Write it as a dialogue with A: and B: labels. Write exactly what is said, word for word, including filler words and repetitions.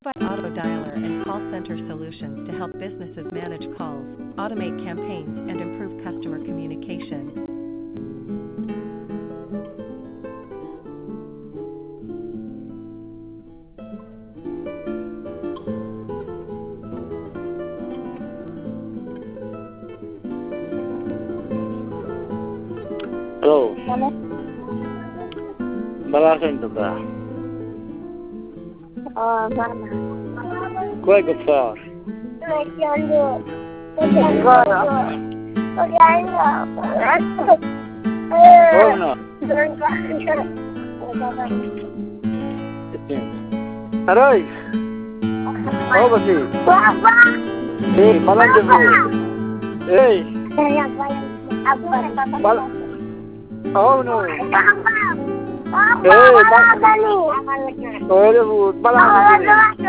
A: Auto dialer and call center solutions to help businesses manage calls, automate campaigns, and improve customer communication.
B: Hello. Malaking to ba?
C: Oh, mama.
B: Qual che fa?
C: Facendo. Facendo. Facendo.
B: Oh no. Aroy. Oh basi.
C: Papa.
B: Hey, malang jabu. Hey. Mal. Oh no.
C: Papa.
B: Hey,
C: Papa.
B: mal. Oh, malang jabu.